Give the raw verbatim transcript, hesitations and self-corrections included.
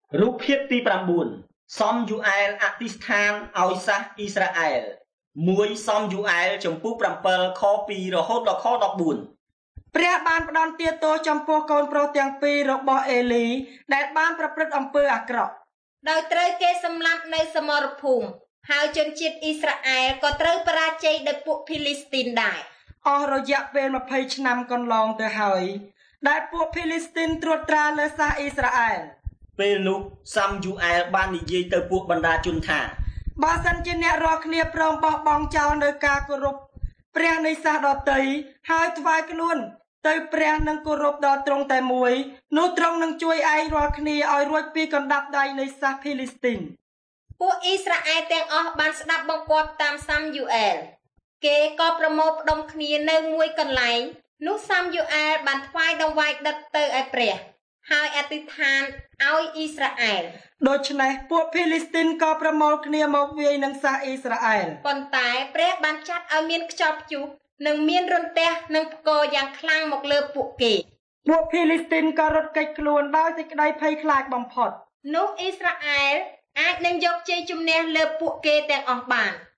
រូបភាពទី9សំយូអែលអធិស្ឋានឲ្យសាសអ៊ីស្រាអែលមួយសំយូអែលចំពុក7ខ2រហូតដល់ខ14 ព្រះបានផ្ដន់ទាទោសចំពោះកូនប្រុសទាំងពីររបស់អេលីដែលបានប្រព្រឹត្តអំពើអាក្រក់ដោយត្រូវគេសម្លាប់នៅសមរភូមិហើយជនជាតិអ៊ីស្រាអែលក៏ត្រូវបរាជ័យដោយពួកភីលីស្ទីនដែរអស់រយៈពេល20ឆ្នាំកន្លងទៅហើយដែលពួកភីលីស្ទីនត្រួតត្រាលើសាសអ៊ីស្រាអែលពេលនោះសំយូអែលបាននិយាយទៅពួកបណ្ដាជនថាបើសិនជាអ្នករាល់គ្នាព្រមបោះបង់ចោលនៅការគោរពព្រះនៃសាសដតីហើយថ្វាយខ្លួនទៅព្រះនឹងគោរពដល់ទ្រង់តែមួយនោះទ្រង់នឹងជួយឯងរាល់គ្នាឲ្យរួចពីកណ្ដាប់ដៃនៃសាសភីលីស្ទីនពួកអ៊ីស្រាអែលទាំងអស់បានស្ដាប់បង្គាប់តាមសាមយូអែលគេក៏ប្រមូលផ្ដុំគ្នានៅមួយកន្លែងនោះសាមយូអែលបានថ្វាយដង្វាយដិតទៅឲ្យព្រះហើយអធិដ្ឋានឲ្យអ៊ីស្រាអែលដូច្នេះពួកភីលីស្ទីនក៏ប្រមូលគ្នាមកវាយនឹងសាសអ៊ីស្រាអែលប៉ុន្តែព្រះបានចាត់ឲ្យមានខ្យល់ព្យុះនិងមានរន្ទះនិងផ្គរយ៉ាងខ្លាំងមកលើពួកគេពួកភីលីស្ទីនក៏រត់គេចខ្លួនដោយសេចក្តីភ័យខ្លាចបំផុតនោះអ៊ីស្រាអែលអាចនឹងយកជ័យជំនះលើពួកគេទាំងអស់បាន